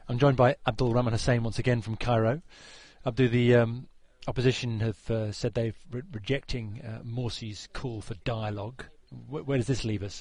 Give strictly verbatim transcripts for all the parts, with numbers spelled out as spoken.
I'm joined by Abdul Rahman Hussain once again from Cairo. Abdul, the um, opposition have uh, said they're re- rejecting uh, Morsi's call for dialogue. W- where does this leave us?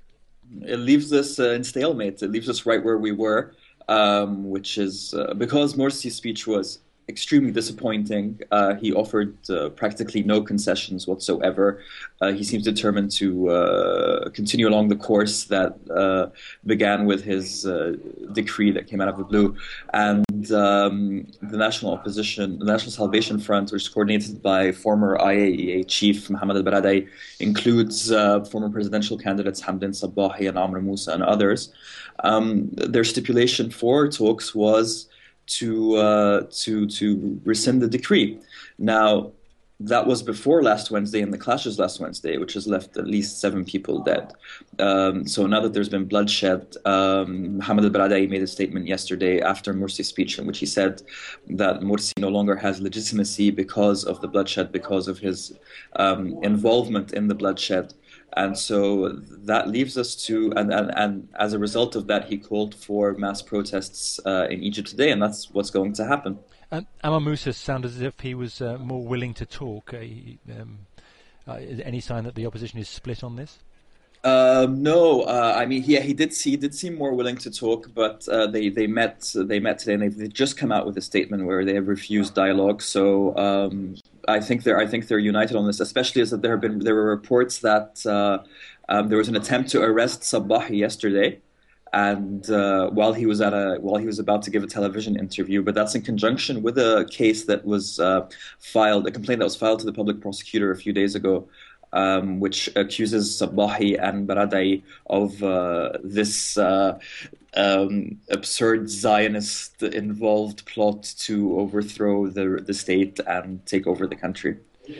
It leaves us uh, in stalemate. It leaves us right where we were, um, which is uh, because Morsi's speech was extremely disappointing. Uh, he offered uh, practically no concessions whatsoever. Uh, he seems determined to uh, continue along the course that uh, began with his uh, decree that came out of the blue. And um, the National Opposition, the National Salvation Front, which is coordinated by former I A E A chief Mohammed al-Baradei, includes uh, former presidential candidates Hamdin Sabbahi and Amr Moussa and others. Um, their stipulation for talks was to uh, to to rescind the decree. Now, that was before last Wednesday and the clashes last Wednesday, which has left at least seven people dead. Um, so now that there's been bloodshed, um, Mohammed al-Baradei made a statement yesterday after Morsi's speech in which he said that Morsi no longer has legitimacy because of the bloodshed, because of his um, involvement in the bloodshed. And so that leaves us to, and, and, and as a result of that, he called for mass protests uh, in Egypt today, and that's what's going to happen. And Amr Moussa sounded as if he was uh, more willing to talk. Uh, he, um, uh, is there any sign that the opposition is split on this? Um, no, uh, I mean, yeah, he did. See, he did seem more willing to talk, but uh, they they met they met today, and they've, they've just come out with a statement where they have refused dialogue. So um, I think they're I think they're united on this, especially as that there have been there were reports that uh, um, there was an attempt to arrest Sabbahi yesterday, and uh, while he was at a while he was about to give a television interview, but that's in conjunction with a case that was uh, filed, a complaint that was filed to the public prosecutor a few days ago. Um, which accuses Sabbahi and Baradei of uh, this uh, um, absurd Zionist-involved plot to overthrow the the state and take over the country.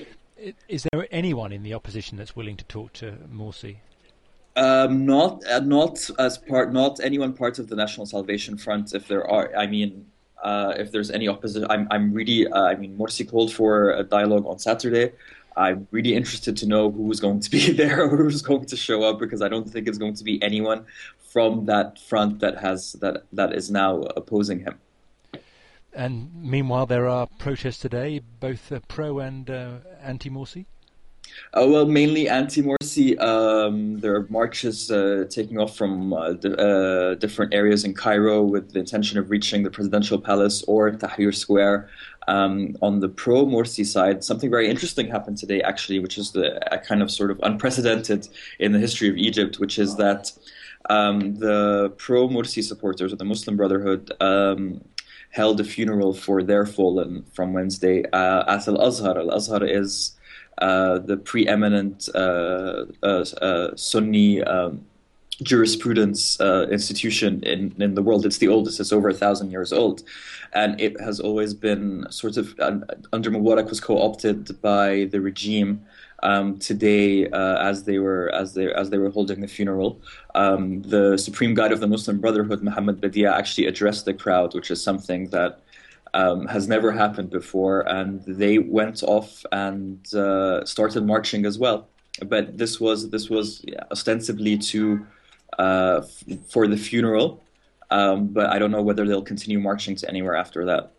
Is there anyone in the opposition that's willing to talk to Morsi? Um, not, uh, not as part, not anyone part of the National Salvation Front. If there are, I mean, uh, if there's any opposition, I'm, I'm really, uh, I mean, Morsi called for a dialogue on Saturday. I'm really interested to know who's going to be there or who's going to show up, because I don't think it's going to be anyone from that front that has that that is now opposing him. And meanwhile, there are protests today, both uh, pro and uh, anti-Morsi? Uh, well, mainly anti-Morsi. Um, there are marches uh, taking off from uh, d- uh, different areas in Cairo with the intention of reaching the presidential palace or Tahrir Square. Um, on the pro-Morsi side, something very interesting happened today, actually, which is the a kind of sort of unprecedented in the history of Egypt, which is that um, the pro-Morsi supporters of the Muslim Brotherhood um, held a funeral for their fallen from Wednesday uh, at Al-Azhar. Al-Azhar is uh, the preeminent uh, uh, uh, Sunni um, jurisprudence uh, institution in, in the world. It's the oldest. It's over a thousand years old. And it has always been sort of, uh, under Mubarak, was co-opted by the regime. Um, today, uh, as they were as they as they were holding the funeral, um, the Supreme Guide of the Muslim Brotherhood, Muhammad Badia, actually addressed the crowd, which is something that um, has never happened before. And they went off and uh, started marching as well. But this was this was yeah, ostensibly to uh, f- for the funeral. Um, but I don't know whether they'll continue marching to anywhere after that.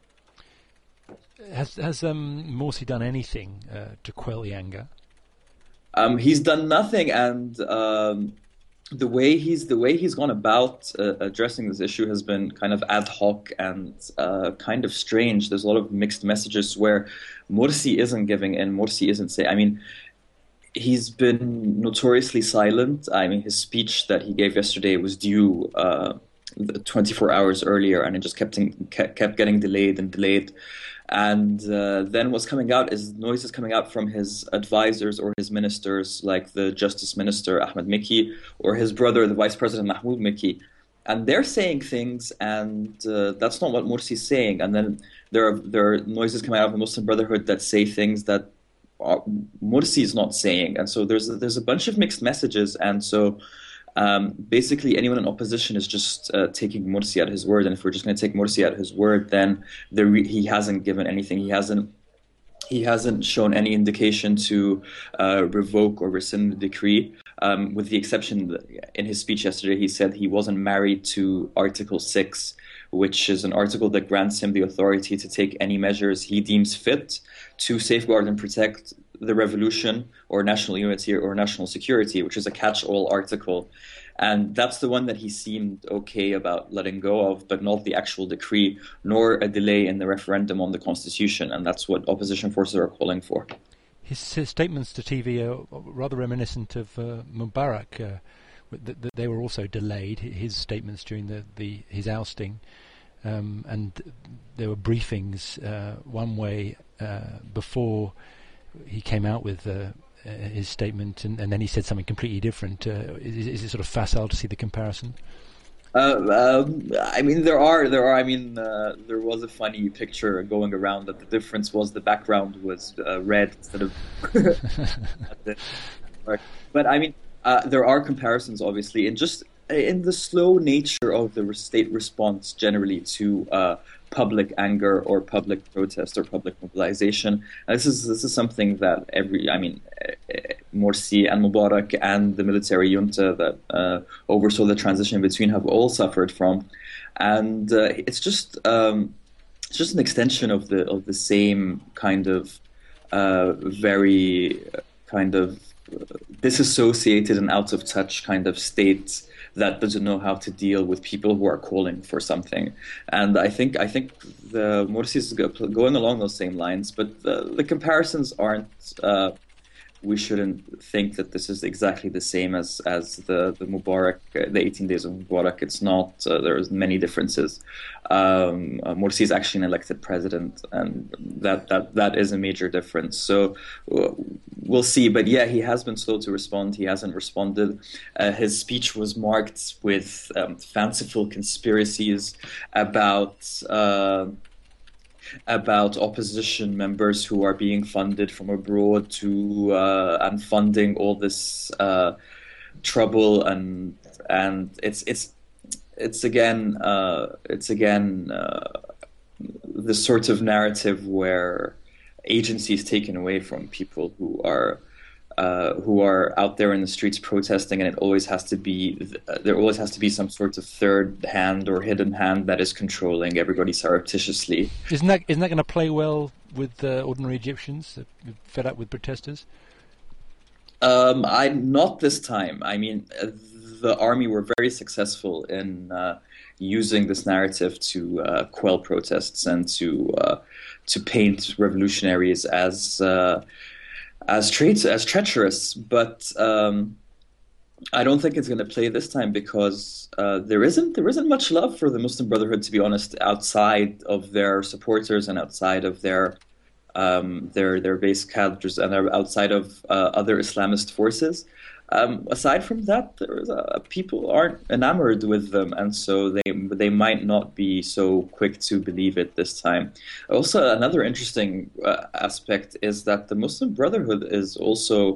Has has um, Morsi done anything uh, to quell the anger? Um, he's done nothing, and um, the way he's the way he's gone about uh, addressing this issue has been kind of ad hoc and uh, kind of strange. There's a lot of mixed messages where Morsi isn't giving in, Morsi isn't saying. I mean, he's been notoriously silent. I mean, his speech that he gave yesterday was due Uh, twenty-four hours earlier, and it just kept kept getting delayed and delayed. And uh, then what's coming out is noises coming out from his advisors or his ministers, like the Justice Minister Ahmed Miki or his brother, the Vice President Mahmoud Miki, and they're saying things, and uh, that's not what Morsi's saying. And then there are there are noises coming out of the Muslim Brotherhood that say things that are, Morsi is not saying, and so there's there's a bunch of mixed messages, and so. Um, basically, anyone in opposition is just uh, taking Morsi at his word, and if we're just going to take Morsi at his word, then the re- he hasn't given anything. He hasn't he hasn't shown any indication to uh, revoke or rescind the decree, um, with the exception that in his speech yesterday he said he wasn't married to Article six, which is an article that grants him the authority to take any measures he deems fit to safeguard and protect the revolution or national unity or national security, which is a catch-all article. And that's the one that he seemed okay about letting go of, but not the actual decree, nor a delay in the referendum on the constitution. And that's what opposition forces are calling for. His, his statements to T V are rather reminiscent of uh, Mubarak. Uh, th- th- they were also delayed, his statements during the, the his ousting. Um, and there were briefings uh, one way uh, before he came out with uh, uh, his statement, and, and then he said something completely different. Uh, is, is it sort of facile to see the comparison? Uh, um, I mean, there are, there are. I mean, uh, there was a funny picture going around that the difference was the background was uh, red instead of. But I mean, uh, there are comparisons, obviously, and just in the slow nature of the state response generally to uh, public anger or public protest or public mobilization. And this is this is something that every, I mean, Morsi and Mubarak and the military junta that uh, oversaw the transition in between have all suffered from, and uh, it's just um, it's just an extension of the of the same kind of uh, very kind of disassociated and out of touch kind of state that doesn't know how to deal with people who are calling for something. And I think I think the Morsi is going along those same lines, but the, the comparisons aren't. Uh, we shouldn't think that this is exactly the same as as the the Mubarak, uh, the eighteen days of Mubarak. It's not. Uh, there's many differences. Um, uh, Morsi is actually an elected president, and that that that is a major difference. So uh, we'll see. But yeah, he has been slow to respond. He hasn't responded. Uh, his speech was marked with um, fanciful conspiracies about. Uh, about opposition members who are being funded from abroad to uh, and funding all this uh, trouble, and and it's it's it's again uh, it's again uh, the sort of narrative where agency is taken away from people who are uh, who are out there in the streets protesting, and it always has to be there always has to be some sort of third hand or hidden hand that is controlling everybody surreptitiously. Isn't that isn't that going to play well with uh, ordinary Egyptians uh, fed up with protesters? Um, I not this time. I mean, the army were very successful in uh, using this narrative to uh, quell protests and to uh, to paint revolutionaries as uh, as traits as treacherous. But um, I don't think it's going to play this time because uh, there isn't there isn't much love for the Muslim Brotherhood, to be honest, outside of their supporters and outside of their um, their their base cadres and outside of uh, other Islamist forces. Um, aside from that, there's uh, people aren't enamored with them, and so they they might not be so quick to believe it this time. Also, another interesting uh, aspect is that the Muslim Brotherhood is also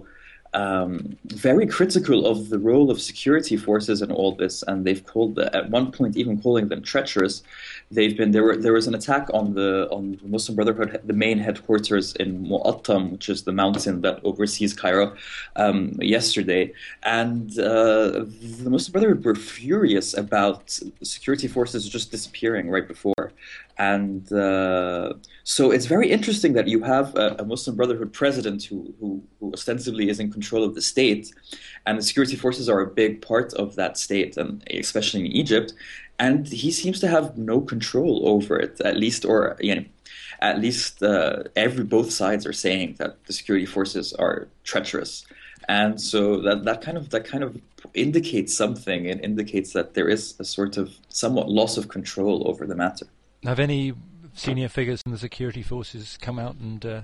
um, very critical of the role of security forces in all this, and they've called at one point even calling them treacherous. They've been there. Were there was an attack on the on the Muslim Brotherhood, the main headquarters in Mu'attam, which is the mountain that oversees Cairo, um, yesterday, and uh, the Muslim Brotherhood were furious about security forces just disappearing right before. And uh, so it's very interesting that you have a, a Muslim Brotherhood president who, who, who ostensibly is in control of the state, and the security forces are a big part of that state, and especially in Egypt. And he seems to have no control over it, at least, or you know, at least uh, every both sides are saying that the security forces are treacherous, and so that, that kind of that kind of indicates something. It indicates that there is a sort of somewhat loss of control over the matter. Have any senior figures in the security forces come out and uh,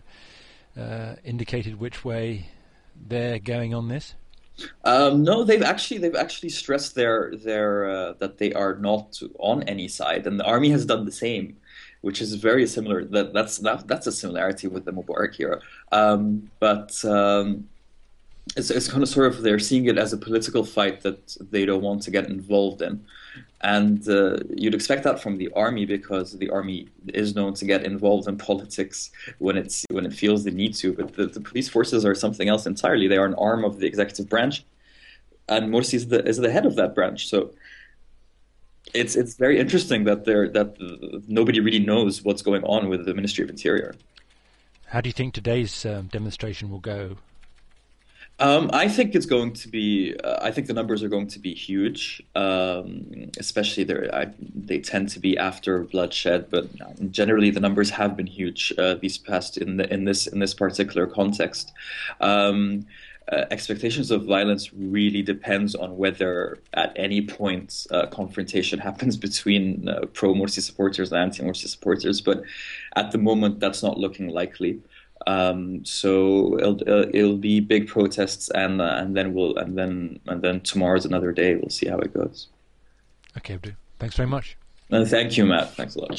uh, indicated which way they're going on this? Um, no, they've actually they've actually stressed their their uh, that they are not on any side, and the army has done the same, which is very similar. That that's that, that's a similarity with the Mubarak era, um, but um, it's it's kind of sort of they're seeing it as a political fight that they don't want to get involved in, and uh, you'd expect that from the army because the army is known to get involved in politics when it's when it feels the need to. But the, the police forces are something else entirely. They are an arm of the executive branch, and Morsi is the is the head of that branch. So It's it's very interesting that there that uh, nobody really knows what's going on with the Ministry of Interior. How do you think today's um, demonstration will go? Um, I think it's going to be. Uh, I think the numbers are going to be huge, um, especially there. I, they tend to be after bloodshed, but generally the numbers have been huge uh, these past in the, in this in this particular context. Um, uh, expectations of violence really depends on whether at any point uh, confrontation happens between uh, pro-Morsi supporters and anti-Morsi supporters, but at the moment that's not looking likely. Um, so it'll uh, it'll be big protests, and uh, and then we'll and then and then tomorrow's another day. We'll see how it goes. Okay, Abdul. Thanks very much. And thank you, Matt. Thanks a lot.